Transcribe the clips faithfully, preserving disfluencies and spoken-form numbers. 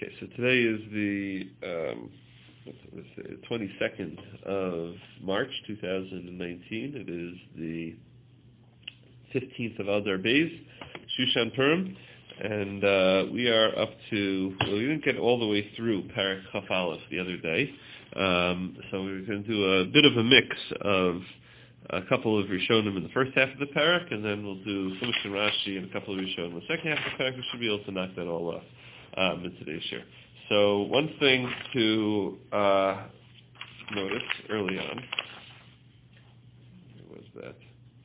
Okay, so today is the um, twenty-second of March, two thousand nineteen. It is the fifteenth of Adar Beis, Shushan Purim, and uh, we are up to, well, we didn't get all the way through Parak Chaf Aleph the other day, um, so we're going to do a bit of a mix of a couple of Rishonim in the first half of the Parak, and then we'll do Chumash and Rashi and a couple of Rishonim in the second half of the Parak. We should be able to knock that all off um, in today's year. So one thing to uh, notice early on, where was that?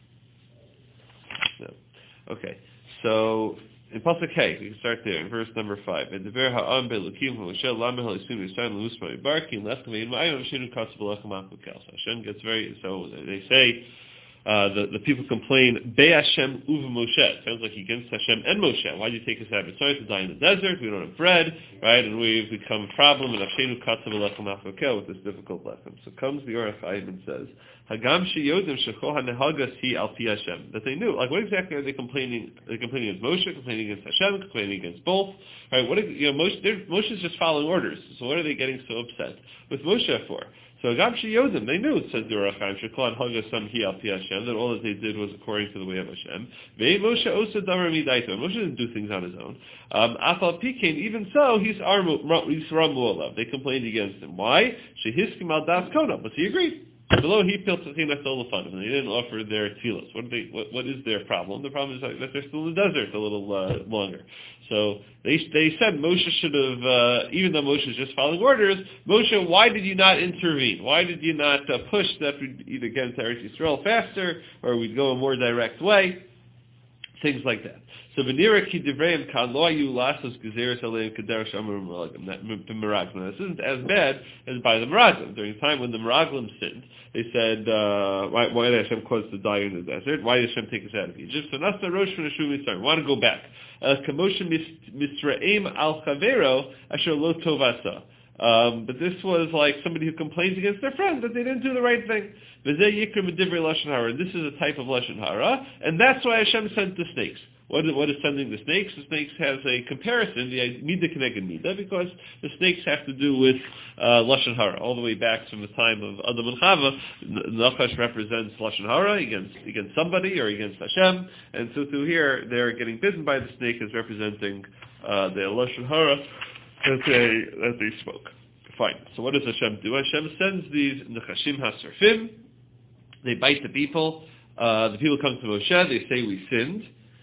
No. Okay, so in Pasuk Hey, we can start there in verse number five. And the ver ha'am be'elokim ha'Moshe lameh ha'lisum yisayim l'musma yibarki l'echem v'yin ma'ayim shinu katsu b'lechem ha'kukel. So Hashem gets very, so they say, Uh, the, the people complain, Be Hashem uva Moshe. It sounds like against Hashem and Moshe. Why did you take us out of Mitzrayim to die in the desert? We don't have bread, right? And we've become a problem. And Hashenu katzav alechem achokel with this difficult lesson. So comes the Orach Chaim and says, Hagam sheyodim shechol hanehagas hi al pi Hashem. That they knew. Like, what exactly are they complaining? Are they complaining against Moshe, complaining against Hashem, complaining against both? Right? What? You know, Moshe, Moshe's just following orders. So what are they getting so upset with Moshe for? So Agam Sheyodim, they knew, says the Orach Chaim, Sheklan Hagas Sam Hi Al Pi Hashem, that all that they did was according to the way of Hashem. Ve'ei Moshe Osa Davar Midaito. Moshe didn't do things on his own. Um, Afal Pikein, even so, he's Ramu Olav. They complained against him. Why? Shehiskim Al Das Kona, but he agreed. Below he built and they didn't offer their tefillos. What, they, what, what is their problem? The problem is that they're still in the desert a little uh, longer. So they they said Moshe should have, uh, even though Moshe is just following orders, Moshe, why did you not intervene? Why did you not uh, push that we'd either get into Eretz Yisrael faster or we'd go a more direct way? Things like that. So v'nira ki divreim kan lo ayu lasos gezeres aleim kederesh amar meraglim. This isn't as bad as by the meraglim. During the time when the meraglim sinned, they said, uh, why, why did Hashem cause us to die in the desert? Why did Hashem take us out of Egypt? So nasta rosh v'neshu mitzrayim. We want to go back. Kamosha misraim al chavero asher lo tovasa. Um, but this was like somebody who complains against their friend that they didn't do the right thing. And this is a type of Lashon Hara, and that's why Hashem sent the snakes. What is, what is sending the snakes? The snakes has a comparison, the Mida Keneged Mida, because the snakes have to do with uh, Lashon Hara, all the way back from the time of Adam and Chava. Nachash represents Lashon Hara against, against somebody or against Hashem, and so through here, they're getting bitten by the snake as representing uh, the Lashon Hara that they, that they spoke. Fine. So what does Hashem do? Hashem sends these Nechashim HaSarfim. They bite the people. Uh, the people come to Moshe. They say, we sinned.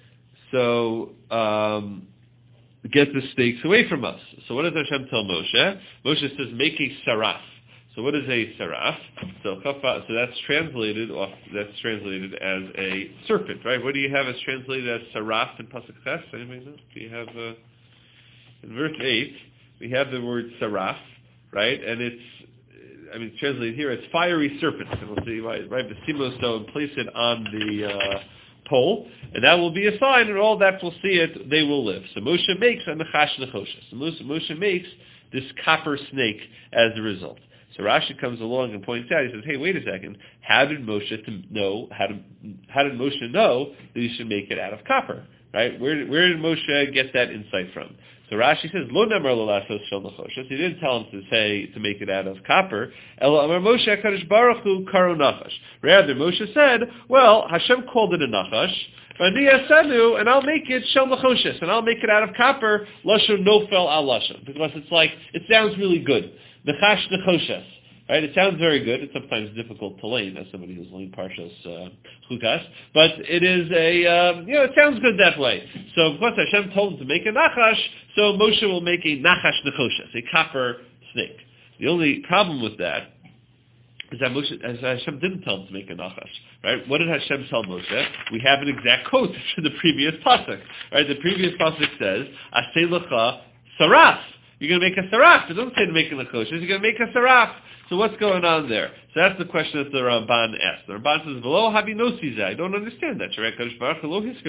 So um, get the snakes away from us. So what does Hashem tell Moshe? Moshe says, make a saraf. So what is a saraf? So, so that's translated off, that's translated as a serpent, right? What do you have as translated as saraf in Pasuk Ches? Anybody know? Do you have... Uh, in verse eight, we have the word saraf, right? And it's, I mean, translated here as fiery serpent. And we'll see, right? Right? So and place it on the uh, pole, and that will be a sign, and all that will see it, they will live. So Moshe makes a nechash nechoshes. So Moshe, Moshe makes this copper snake as a result. So Rashi comes along and points out, he says, hey, wait a second, how did Moshe to know, how did, how did Moshe know that he should make it out of copper? Right? Where, where did Moshe get that insight from? So Rashi says, Lo namar l'lasos shel nechoshes. He didn't tell him to say, to make it out of copper. Elo amar Moshe HaKadosh Baruch Hu karo nachash. Rather, Moshe said, well, Hashem called it a nachash, v'ani asenu, and I'll make it shel nechoshes, and I'll make it out of copper, lashon nofel al lashon. Because it's like, it sounds really good. Nechash nechoshes. Right? It sounds very good. It's sometimes difficult to learn as somebody who's learning Parshas uh, Chukas, but it is a, um, you know, it sounds good that way. So of course Hashem told him to make a nachash, so Moshe will make a nachash nechoshes, a copper snake. The only problem with that is that Moshe, as Hashem didn't tell him to make a nachash. Right? What did Hashem tell Moshe? We have an exact quote to the previous pasuk. Right? The previous pasuk says, "Aseh lecha saraf." You're going to make a saraf. It doesn't say to make a nechoshes. You're going to make a saraf. So what's going on there? So that's the question that the Ramban asked. The Ramban says, "V'lo habi nosi zeh." I don't understand that.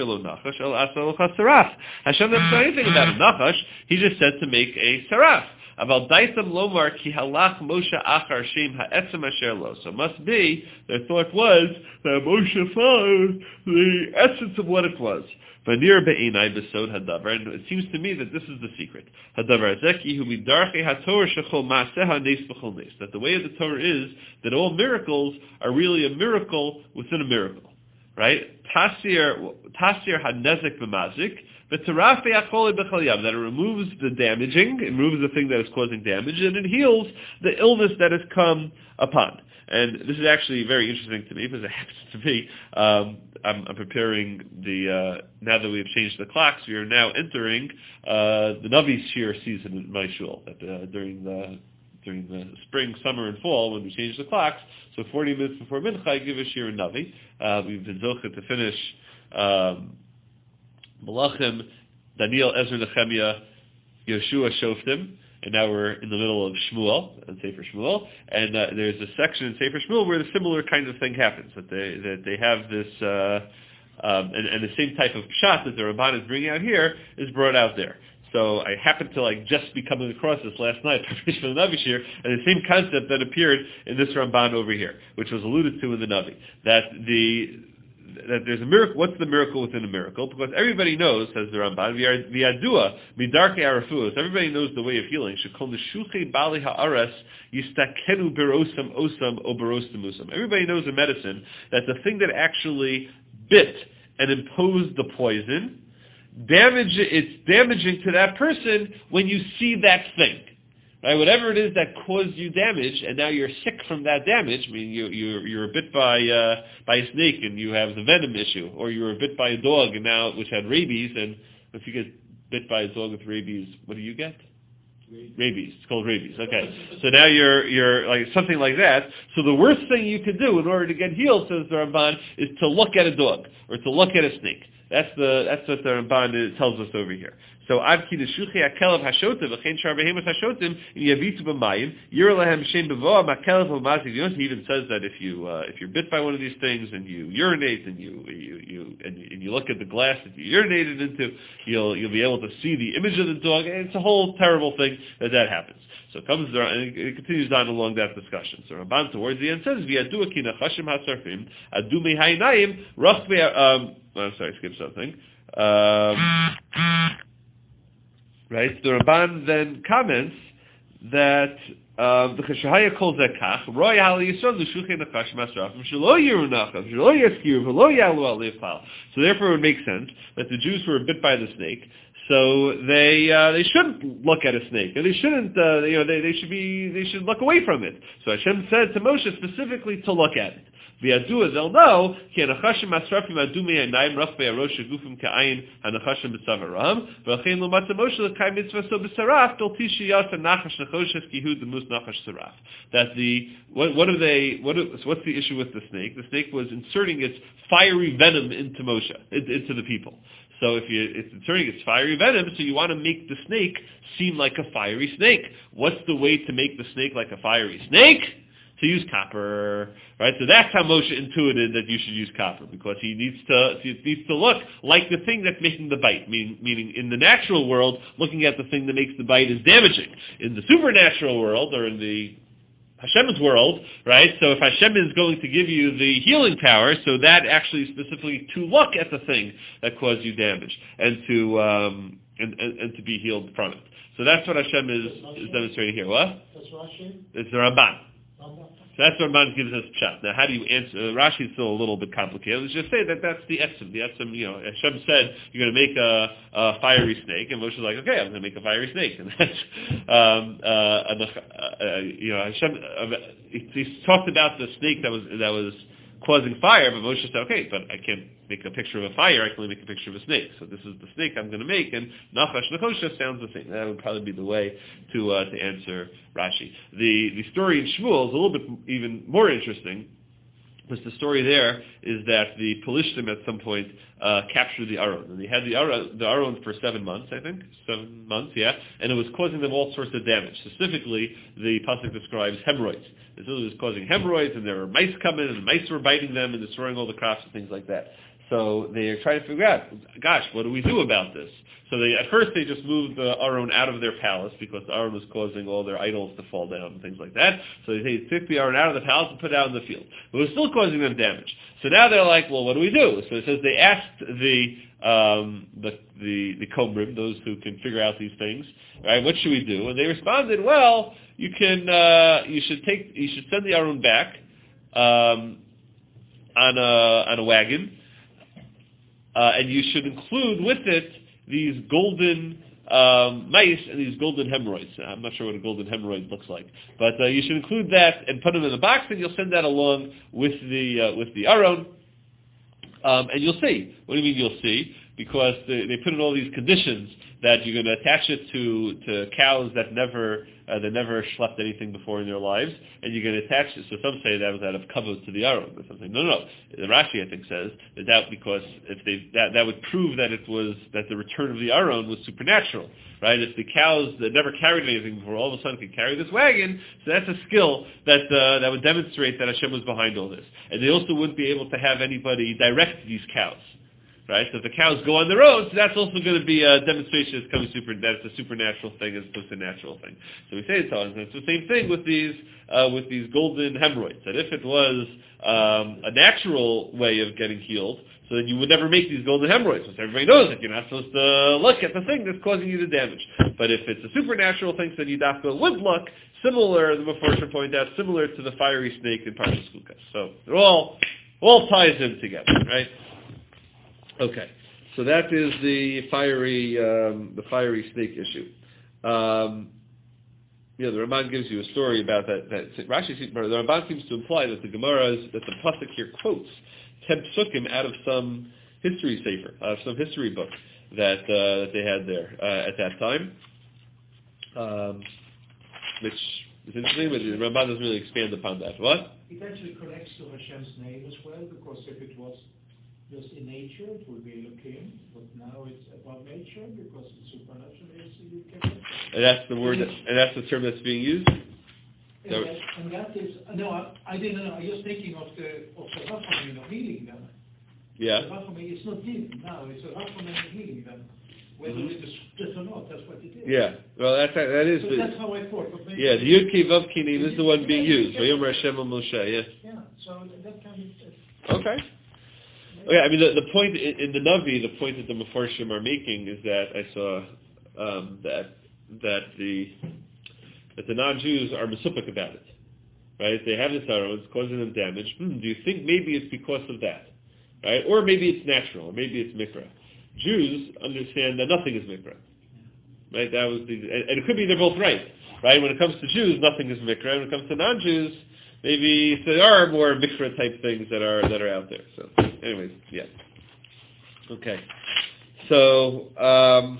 Hashem didn't say anything about a nachash. He just said to make a saraf. Aval daisam lomar ki halach Moshe achar shem ha'etzem asher lo. So it must be, their thought was that Moshe followed the essence of what it was. Vanir be'enai besod hadavar, and it seems to me that this is the secret. Hadavar zeki hu midarchei haTorah shechol ma'aseha nes b'chol nes. That the way of the Torah is that all miracles are really a miracle within a miracle, right? Tasir tasir hanezek b'mazik, v'tarafe achol b'chol yam. That it removes the damaging, it removes the thing that is causing damage, and it heals the illness that has come upon. And this is actually very interesting to me because it happens to me. Um, I'm, I'm preparing the, uh, now that we have changed the clocks, we are now entering uh, the Navi Shir season in my shul. That, uh, during the during the spring, summer, and fall, when we change the clocks, so forty minutes before Mincha, I give a Shir in Navi. Uh, we've been zocheh to finish um, Malachim, Daniel, Ezra, Nehemiah, Yeshua, Shoftim. And now we're in the middle of Shmuel, and Sefer Shmuel, and uh, there's a section in Sefer Shmuel where the similar kind of thing happens, that they that they have this, uh, um, and, and the same type of pshat that the Ramban is bringing out here is brought out there. So I happened to like just be coming across this last night, preparation for the Navi Shir, and the same concept that appeared in this Ramban over here, which was alluded to in the Navi, that the that there's a miracle. What's the miracle within a miracle? Because everybody knows, says the Ramban, v'yadua midarkei arafuos. Everybody knows the way of healing. Shekol neshuchei bali haaretz yistakenu berosam osam o berosam usam. Everybody knows in medicine that the thing that actually bit and imposed the poison, damage it's damaging to that person when you see that thing. Right, whatever it is that caused you damage, and now you're sick from that damage. I mean, you, you're you're bit by uh, by a snake, and you have the venom issue, or you were bit by a dog, and now which had rabies. And if you get bit by a dog with rabies, what do you get? Rabies. rabies. It's called rabies. Okay, so now you're you're like something like that. So the worst thing you could do in order to get healed, says the Ramban, is to look at a dog or to look at a snake. That's the that's what the Ramban tells us over here. So ad ki neshuchi hakelev hashotim v'chein shar behemoth hashotim in yavitu b'mayim yir lehem shem bevoa makelev u'mazik. You know, he even says that if you uh, if you're bit by one of these things and you urinate and you you you and, and you look at the glass that you urinated into, you'll you'll be able to see the image of the dog. And it's a whole terrible thing that that happens. So it comes there, and it continues on along that discussion. So Ramban towards the end says v'yadu ki nachashim hasarfim adu mehainayim rachve. Um, I'm sorry, skip something. Um, Right, the Ramban then comments that the Cheshahaya calls that kach roy hal yisod l'shuchei nakash masrafim shelo yiru nacham shelo yaskiru v'lo yalu al leifal. So therefore, it would make sense that the Jews were bit by the snake, so they uh, they shouldn't look at a snake, and they shouldn't uh, you know they, they should be they should look away from it. So Hashem said to Moshe specifically to look at it. V'yadu, they'll know, ki hanachashim masrafim adu me'anayim rachvei arosh shegufim ka'ayin hanachashim b'savaram v'achein l'matza Moshe l'kai mitzvah so b'saraf dol tishi yasa nachash nachoshes ki hu demus nachash saraf. That the, what, what are they, what are, so what's the issue with the snake? The snake was inserting its fiery venom into Moshe, into the people. So if you, it's inserting its fiery venom, so you want to make the snake seem like a fiery snake. What's the way to make the snake like a fiery snake? To use copper, right? So that's how Moshe intuited that you should use copper, because he needs to he needs to look like the thing that's making the bite. Meaning, meaning in the natural world, looking at the thing that makes the bite is damaging. In the supernatural world, or in the Hashem's world, right? So if Hashem is going to give you the healing power, so that actually specifically to look at the thing that caused you damage and to um, and, and, and to be healed from it. So that's what Hashem is, is demonstrating here. What? That's Rashi? It's the Ramban. So that's what Ramban gives us pshat. Now, how do you answer? Uh, Rashi is still a little bit complicated. Let's just say that that's the etzim. The etzim, you know, Hashem said you're going to make a, a fiery snake, and Moshe's like, okay, I'm going to make a fiery snake, and that's, um, uh, and the, uh, you know, Hashem. Uh, he, he talked about the snake that was that was causing fire, but Moshe said, okay, but I can't make a picture of a fire, I can only make a picture of a snake. So this is the snake I'm going to make, and Nachash Nechosha sounds the same. That would probably be the way to uh, to answer Rashi. The the story in Shmuel is a little bit even more interesting, because the story there is that the Pelishtim at some point uh, captured the Aron, and they had the Aron, the Aron for seven months, I think, seven months, yeah, and it was causing them all sorts of damage. Specifically, the pasuk describes hemorrhoids. This was causing hemorrhoids, and there were mice coming, and the mice were biting them and destroying all the crops and things like that. So they are trying to figure out, gosh, what do we do about this? So they, at first they just moved the Aron out of their palace because the Aron was causing all their idols to fall down and things like that. So they, they took the Aron out of the palace and put it out in the field. But it was still causing them damage. So now they're like, well, what do we do? So it says they asked the um, the the, the Komrim, those who can figure out these things, right? What should we do? And they responded, well, you can uh, you should take you should send the Aron back um, on a on a wagon, uh, and you should include with it these golden um, mice and these golden hemorrhoids. I'm not sure what a golden hemorrhoid looks like, but uh, you should include that and put them in a box, and you'll send that along with the uh, with the Aron, um, and you'll see. What do you mean you'll see? Because they, they put in all these conditions that you're going to attach it to, to cows that never uh, that never schlepped anything before in their lives, and you're going to attach it. So some say that was out of kavod to the Aron or something. No, no, no. The Rashi, I think, says that, that because if they that that would prove that it was that the return of the Aron was supernatural, right? If the cows that never carried anything before all of a sudden could carry this wagon, so that's a skill that uh, that would demonstrate that Hashem was behind all this. And they also wouldn't be able to have anybody direct these cows. Right, so if the cows go on their own, so that's also going to be a demonstration it's coming super, that it's a supernatural thing as opposed to a natural thing. So we say it's all, it's the same thing with these uh, with these golden hemorrhoids. That if it was um, a natural way of getting healed, so then you would never make these golden hemorrhoids, because everybody knows that you're not supposed to look at the thing that's causing you the damage. But if it's a supernatural thing, so you have to would look similar, the Meforshim point out, similar to the fiery snake in Parshas Chukas. So it all all ties in together, right? Okay, so that is the fiery um, the fiery snake issue. Um, yeah, the Ramban gives you a story about that. That Rashi, the Ramban seems to imply that the Gemara is, that the pasuk here quotes ten psukim out of some history sefer, out of some history book that uh, that they had there uh, at that time, um, which is interesting. But the Ramban doesn't really expand upon that. What? It actually connects to Hashem's name as well, because if it was just in nature, it would be Elohim, but now it's above nature because it's supernatural. And that's the word, that, and that's the term that's being used. And that, and that is no, I, I didn't know. I was thinking of the of the Rachamim of healing them. Yeah. The Rachamim, it's not healing now; it's a Rachamim of healing them. Whether mm-hmm. it is just or not, that's what it is. Yeah. Well, that's that is. So the, that's how I thought. Yeah, the Yud Kei Vav Kei Nim is the one being used. Vayomer Hashem al Moshe. Yeah. Yeah. So that can be. Okay. Okay, I mean, the, the point in, in the Navi, the point that the Meforshim are making is that I saw um, that that the that the non-Jews are mesupik about it, right? They have this arrow, it's causing them damage. Hmm, do you think maybe it's because of that, right? Or maybe it's natural, or maybe it's mikra. Jews understand that nothing is mikra, right? That was the, and, and it could be they're both right, right? When it comes to Jews, nothing is mikra. When it comes to non-Jews, maybe so there are more mikra type things that are that are out there. So, anyways, yeah. Okay. So, um,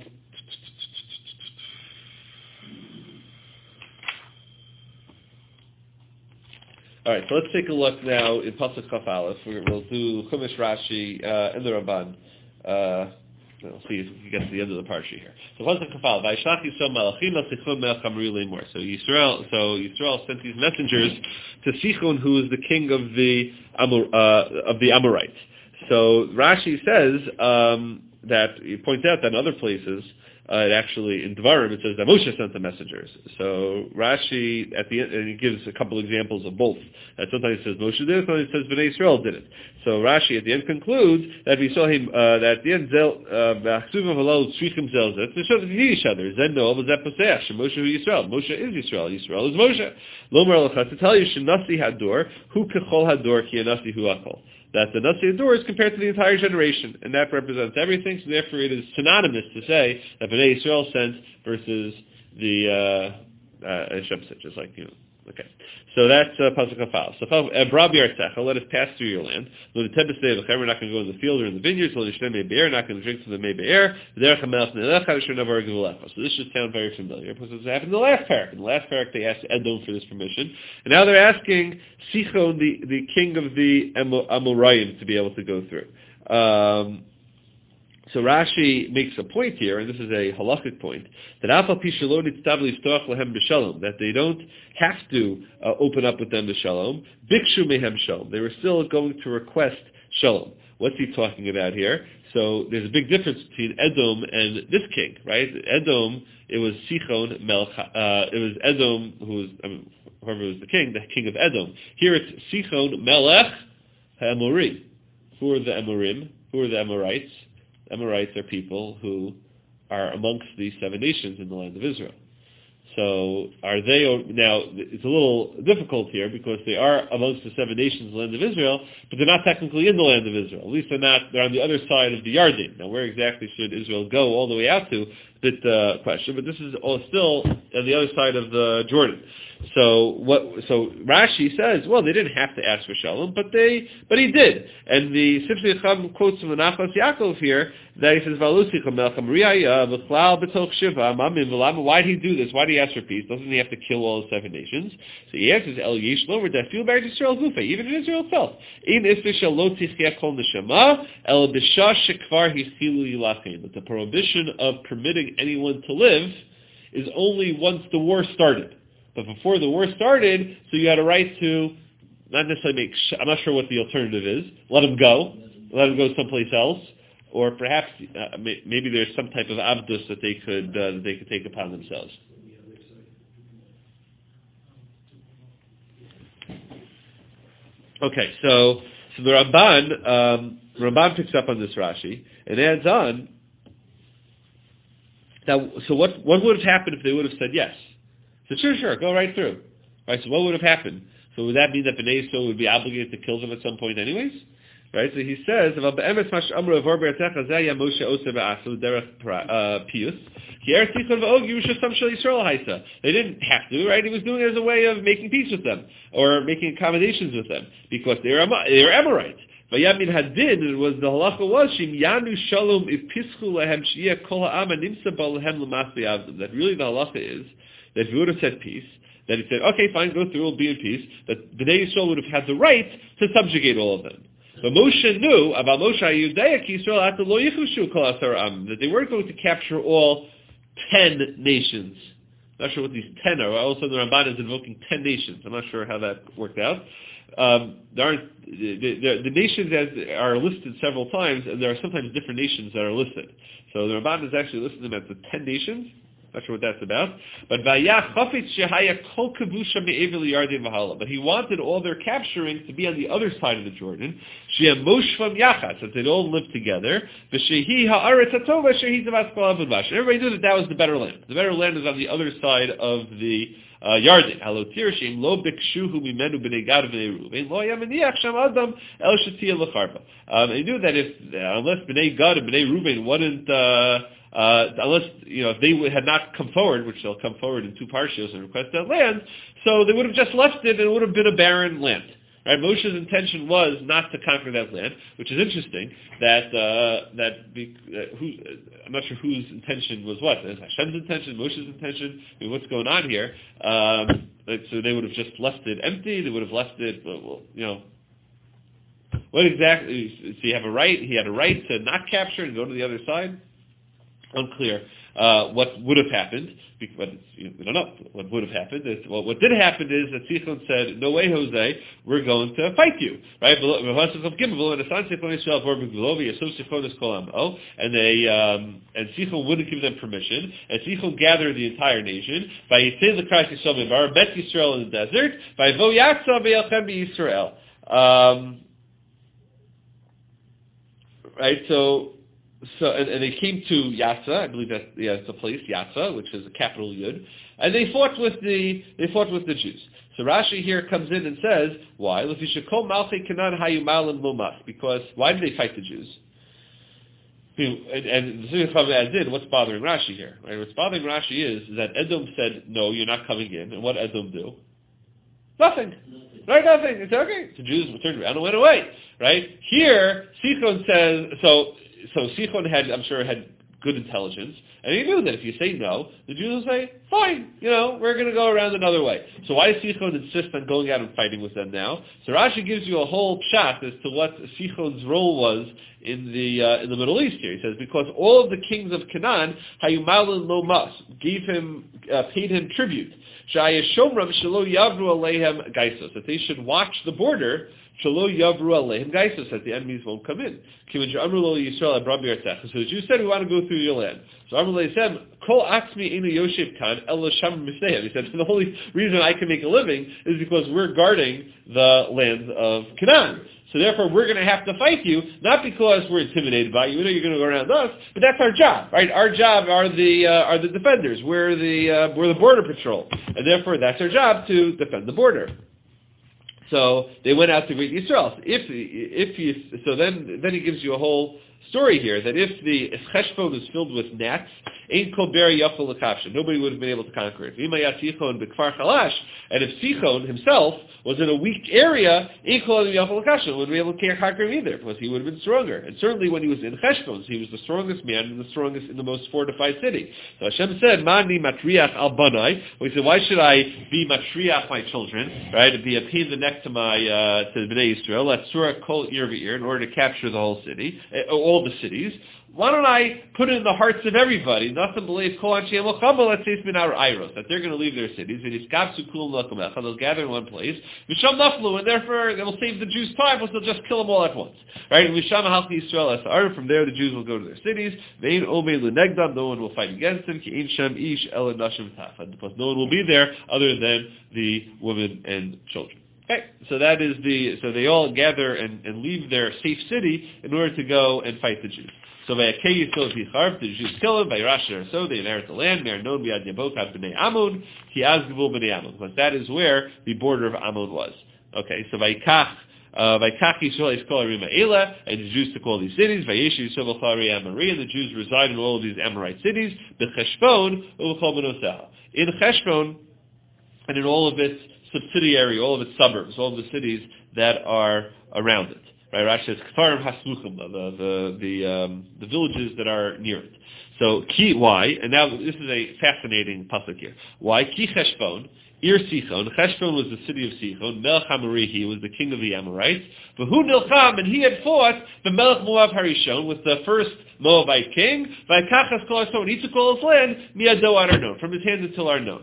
all right. So let's take a look now in Pasuk Chaf Aleph. We'll do Chumash Rashi uh, and the Ramban. Uh, We'll see if we get to the end of the parsha here. So Pasuk Chaf Aleph. Vayishlach Yisrael malachim l'sichon melech Amri leimor. So Yisrael, so Yisrael sent these messengers to Sichon, who is the king of the Amor, uh, of the Amorites. So Rashi says um, that he points out that in other places, uh, it actually in Devarim it says that Moshe sent the messengers. So Rashi at the end, and he gives a couple examples of both. That sometimes it says Moshe did it, sometimes it says Bnei Yisrael did it. So Rashi at the end concludes that we saw him uh, that at the end zel b'achsuv halal tzrichim zelzet to show that they need each other. Zen no was that Moshe Moshe who Yisrael. Moshe is Yisrael. Yisrael is Moshe. Lomer alachas to tell you shenasi hador hu kechol hador ki anasi hu akol. That the Nasi Ador is compared to the entire generation, and that represents everything, so therefore it is synonymous to say that Bnei Yisrael sent versus the uh, uh, Hashem sent, just like, you know, okay. So that's uh, Pasuk Chaf Aleph. So, Brab Yartzecha, let us pass through your land. We're not going to go in the field or in the vineyards. We're not going to drink from the Mei Be'er. So this should sound very familiar, because this happened in the last parak. In the last parak, they asked Edom for this permission. And now they're asking Sichon, the, the king of the Amoraim, to be able to go through. Um, So Rashi makes a point here, and this is a halachic point, that that they don't have to uh, open up with them to shalom. Bikshu mehem shalom. They were still going to request shalom. What's he talking about here? So there's a big difference between Edom and this king, right? Edom, it was Sichon Melech, uh, it was Edom who was, I mean, whoever was the king, the king of Edom. Here it's Sichon Melech HaEmori. Who are the Amorim? Who are the Amorites? Amorites are people who are amongst the seven nations in the land of Israel. So are they, now it's a little difficult here because they are amongst the seven nations in the land of Israel, but they're not technically in the land of Israel. At least they're not, they're on the other side of the Yarden. Now where exactly should Israel go all the way out to? Bit uh, question, but this is all still on the other side of the Jordan. So what? So Rashi says, well, they didn't have to ask for shalom, but they, but he did. And the Sifri Chacham quotes from the Nachlas Yaakov here that he says, why did he do this? Why did he ask for peace? Doesn't he have to kill all the seven nations? So he answers, El Yishlo, where that feel bad Israel Gufa, even in Israel itself. In Isfisha lo tichia kol neshama, El Bisha Shekvar Hichilu Yilachin. That the prohibition of permitting anyone to live is only once the war started. But before the war started, so you had a right to not necessarily make, sh- I'm not sure what the alternative is, let them go, let them go someplace else, or perhaps uh, may- maybe there's some type of abdus that they could uh, that they could take upon themselves. Okay, so so the Ramban um, Ramban picks up on this Rashi and adds on. Now, so what what would have happened if they would have said yes? So sure, sure, go right through. Right, so what would have happened? So would that mean that Bnei Yisrael would be obligated to kill them at some point anyways? Right, so he says, they didn't have to, right? He was doing it as a way of making peace with them, or making accommodations with them, because they were, they were Amorites. Vayamin hadin, it was the halacha was shim yanu shalom if pischu lehem shiyah kol ha'am nimsa balehem l'masli avdim. That really the halacha is that if he would have said peace, that he said, okay, fine, go through, we'll be in peace, that Bnei Yisrael would have had the right to subjugate all of them. But Moshe knew about Moshe Yudaya Yisrael at the lo yichushu kol asar am, that they weren't going to capture all ten nations. I'm not sure what these ten are. All of a sudden the Ramban is invoking ten nations. I'm not sure how that worked out. Um, there aren't the, the, the nations as are listed several times, and there are sometimes different nations that are listed. So the Ramban is actually listed them as the ten nations. Not sure what that's about. But but he wanted all their capturing to be on the other side of the Jordan, so that they'd all live together. Everybody knew that that was the better land. The better land is on the other side of the uh, Yarden. Um, he knew that if uh, unless Bnei Gad and Bnei Reuben wouldn't uh, Uh, unless, you know, if they had not come forward, which they'll come forward in two parshas and request that land, so they would have just left it and it would have been a barren land. Right? Moshe's intention was not to conquer that land, which is interesting, that, uh, that, be, uh, who, uh, I'm not sure whose intention was what. Is Hashem's intention, Moshe's intention? I mean, what's going on here? Um, so they would have just left it empty, they would have left it, well, you know, what exactly, so you have a right, he had a right to not capture and go to the other side? Unclear uh, what would have happened, but you know, we don't know what would have happened. It's, well, what did happen is that Sichon said, no way, Jose, we're going to fight you. Right? And they um, and Sichon wouldn't give them permission, and Sichon gathered the entire nation. By Bet Yisrael in the desert, by Vo Yatsa Yisrael. Um Right, so So and, and they came to Yatza, I believe that yeah, it's a place, Yatza, which is a capital Yud, and they fought with the they fought with the Jews. So Rashi here comes in and says, why? Because why did they fight the Jews? And, and the Sifri Chacham adds in, what's bothering Rashi here? Right? What's bothering Rashi is, is that Edom said, no, you're not coming in. And what did Edom do? Nothing. Right, nothing. It's okay. The Jews turned around and went away. Right? Here, Sichon says, so So Sichon had, I'm sure, had good intelligence, and he knew that if you say no, the Jews will say, fine, you know, we're going to go around another way. So why does Sichon insist on going out and fighting with them now? So Rashi gives you a whole pshat as to what Sichon's role was in the uh, in the Middle East here. He says, because all of the kings of Canaan, Hayumalin lo mas, gave him, uh, paid him tribute. That they should watch the border Shalo Yavru Aleim Gaisos, that the enemies won't come in. So the Jews said, we want to go through your land. So Amrullah said, Kol Atzmi Inu Yoshev Kan Elo Sham Misnehem. He said, the only reason I can make a living is because we're guarding the land of Canaan. So therefore, we're going to have to fight you, not because we're intimidated by you. We know you're going to go around us, but that's our job, right? Our job are the uh, are the defenders. We're the uh, we're the border patrol, and therefore that's our job to defend the border. So they went out to greet Yisrael. If if you, so then then he gives you a whole story here that if the if Cheshbon is filled with gnats, ain't kol beri yafel l'kavsha, nobody would have been able to conquer it. V'imay Sichon b'kfar chalash, and if Sichon himself was in a weak area, ain't kol yafel l'kavsha, wouldn't be able to conquer him either, because he would have been stronger. And certainly when he was in Cheshbon, he was the strongest man and the strongest in the most fortified city. So Hashem said, Mani matriach al banai. He said, why should I be matriach my children, right? To be a pain in the neck to my uh, to Bnei Yisrael. Let's surah kol ear v'ear in order to capture the whole city, uh, all the cities. Why don't I put it in the hearts of everybody? Nothing believes that they're going to leave their cities. They'll gather in one place. And therefore they will save the Jews time, because they'll just kill them all at once. Right? From there the Jews will go to their cities. No one will fight against them. Because no one will be there other than the women and children. Okay, so that is the so they all gather and, and leave their safe city in order to go and fight the Jews. So Vayakei Yisrael V'Yicharv, the Jews kill him. Vayirash so they inherit the land. Me'arnon B'Yad Yabok Ad B'nei Ammon Ki Az Gvul B'nei Ammon, because that is where the border of Ammon was. Okay, so Vayikach Vayikach Yisrael Yiskol Arima Eila, and the Jews took all these cities. Vayesh Yisrael V'Charei Amori, and the Jews reside in all of these Amorite cities. B'Cheshbon U'Chol B'Nosah, in Cheshbon and in all of its subsidiary, all of its suburbs, all of the cities that are around it. Right, Rashi says Kfarim Hasmuchim, the the the, um, the villages that are near it. So ki why? And now this is a fascinating pasuk here. Why ki Cheshbon? Ir Sichon. Cheshbon was the city of Sichon. Melech Hamorihi was the king of the Amorites. But who nilcham, and he had fought the Melech Moab Harishon with the first Moabite king. Vayikachas kol Arnon, and he took all his land miado Arnon, from his hands until Arnon.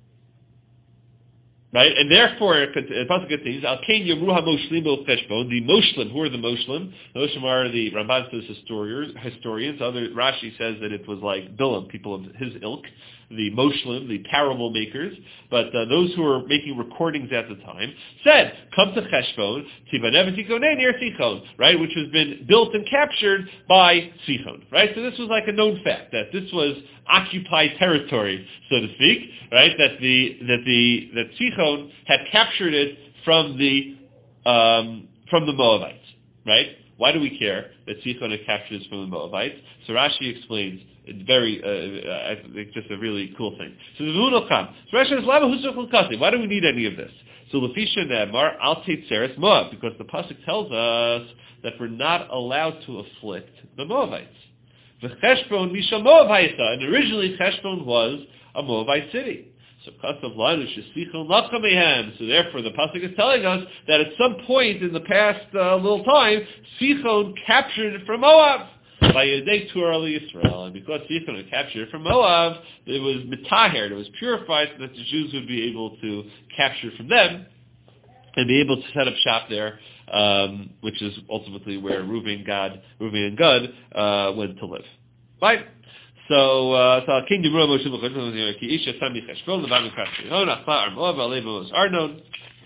Right, and therefore, the pasuk continues, Al Kain Yamru HaMoshlim B'El Cheshbon, the Moshlim. Who are the Moshlim? The Moshlim are the Ramban says historians. Historians. Other Rashi says that it was like Bilam, people of his ilk, the Moshlim, the parable makers. But uh, those who were making recordings at the time said, "Come to Cheshbon, Tibanev Tikonei near Sichon," right, which has been built and captured by Sichon. Right, so this was like a known fact that this was occupied territory, so to speak. Right, that the that the that Sichon had captured it from the um, from the Moabites. Right? Why do we care that Sichon had captured it from the Moabites? So Rashi explains. It's very, uh, I think, just a really cool thing. So the V'hu Nilcham. So Rashi says, Lama Husach L'Kasi. Why do we need any of this? So Lefisha Ne'emar Al Teitzeres Moab, because the pasuk tells us that we're not allowed to afflict the Moabites. V'Cheshbon Misha Moab Hayisa, and originally Cheshbon was a Moabite city. So Kasav Lanu Shesichon Lachamehem. So therefore, the pasuk is telling us that at some point in the past uh, little time, Sichon captured it from Moab. By Yedei Torah Yisrael, and because Sichon had captured it from Moab, it was mitaher, it was purified, so that the Jews would be able to capture it from them and be able to set up shop there, um, which is ultimately where Reuven, Gad, Reuven and Gad uh, went to live. Right? So, uh, so King Yimro Moshe B'Cheshbon Ki Isha Sami Cheshbon Levan Krasri Hona Chla Moab Alev was Arnon.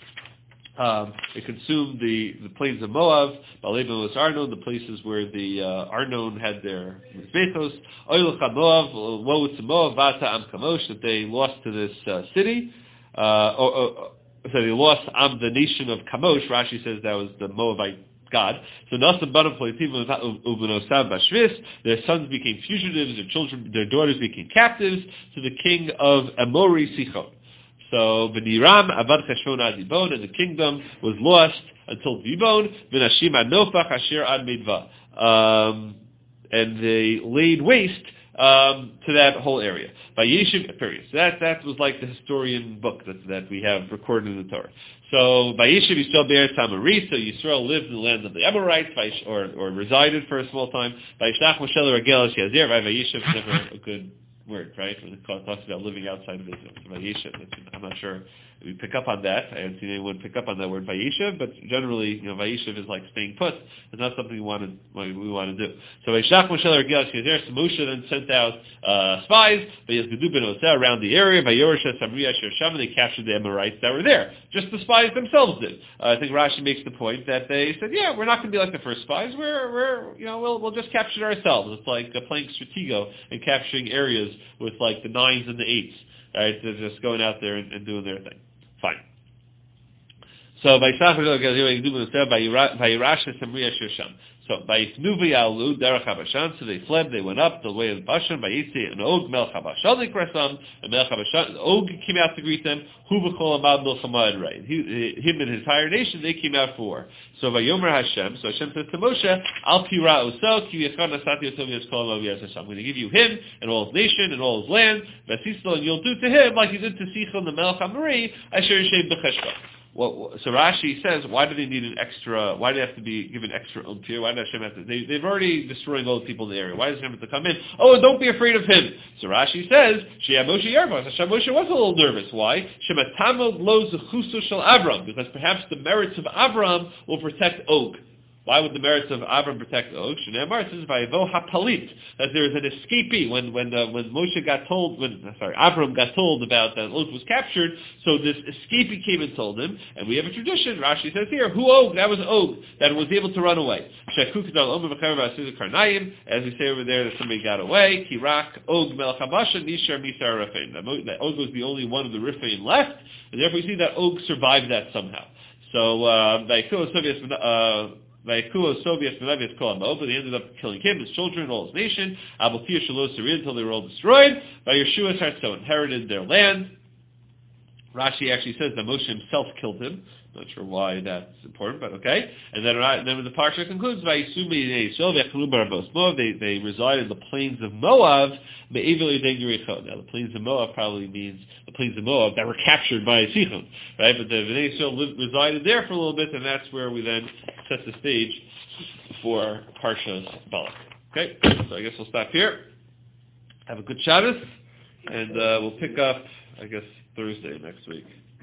Um, it consumed the, the plains of Moab, Baaleva was Arnon, the places where the uh, Arnon had their mizbechos. Oilcha Moab, woe to Moab, Vata Am Kamosh, that they lost to this uh, city. Uh, or, or, so they lost Am, the nation of Kamosh. Rashi says that was the Moabite god. So Nasam Banam Pleitim Ubenosam Bashvis, their sons became fugitives, their children, their daughters became captives to the king of Amori Sichon. So V'niram Avad Cheshbon Ad Dibon, and the kingdom was lost until Dibon. V'nashim Ad Nofach Asher Ad Midva, um, and they laid waste um, to that whole area. By Yeshiv, period. So that that was like the historian book that that we have recorded in the Torah. So by Yeshiv Yisrael Be'eretz Amori, so Yisrael lived in the land of the Amorites, or or resided for a small time. By Yishnach Moshe L'Ragel Shazir, by Yeshiv is never a good word, right? When it talks about living outside of Israel. Vayeshev. I'm not sure if we pick up on that. I haven't seen anyone pick up on that word Vayeshev, but generally, you know, Vayeshev is like staying put. It's not something we want to we want to do. So Vayshach Moshe l'Regilas Kezer. So Moshe then sent out uh, spies. Vayizgedu ben Oseh around the area. Vayorsh Samriya Sham. They captured the Amorites that were there. Just the spies themselves did. Uh, I think Rashi makes the point that they said, yeah, we're not going to be like the first spies. We're we're you know we'll we'll just capture it ourselves. It's like uh, playing Stratego and capturing areas with like the nines and the eights. Right? They're just going out there and, and doing their thing. Fine. So by So by Yalu Derech Habashan, so they fled, they went up the way of Bashan, by Yitzi and Og Melech Habashan Krasam, and Melech Habashan Og came out to greet them, Hu B'chol Amad Milchama Adrei. Him and his entire nation, they came out for war. So by Yomer Hashem, so Hashem says to Moshe, Al Pira Osel, Ki Yechon Asati Otom Yeskol Avias Hashem. I'm going to give you him and all his nation and all his land, Vasislo, and you'll do to him like you did to Sichon the Melech Hamori, Asher Yishem B'cheshva. Well, so Rashi says, why do they need an extra, why do they have to be given extra umpire? Why does Hashem have to, they, they've already destroyed all the people in the area. Why does Hashem have to come in? Oh, and don't be afraid of him. So Rashi says, Shea Moshe Yervas. Hashem Moshe was a little nervous. Why? Shematamod lo zechusu shel Avram. Because perhaps the merits of Avram will protect Og. Why would the merits of Avram protect Og? Shneimar says Vayevo hapalit, that there is an escapee when when uh, when Moshe got told when sorry Avram got told about that Og was captured. So this escapee came and told him, and we have a tradition. Rashi says here, who Og? That was Og that was able to run away. As we say over there, that somebody got away. Kirak Og Melech Habashan Nishar Misar Rafim. That Og was the only one of the Rifim left, and therefore we see that Og survived that somehow. So uh, uh But they ended up killing him, his children, all his nation. Until they were all destroyed. By Yeshua's heart, so inherited their land. Rashi actually says that Moshe himself killed him. Not sure why that's important, but okay. And then, and then when the parsha concludes, they they reside in the plains of Moab. Now the plains of Moab probably means the plains of Moab that were captured by Sichon, right? But the Bnei Yisrael resided there for a little bit, and that's where we then set the stage for Parshas Balak. Okay, so I guess we'll stop here. Have a good Shabbos, and uh, we'll pick up, I guess, Thursday next week.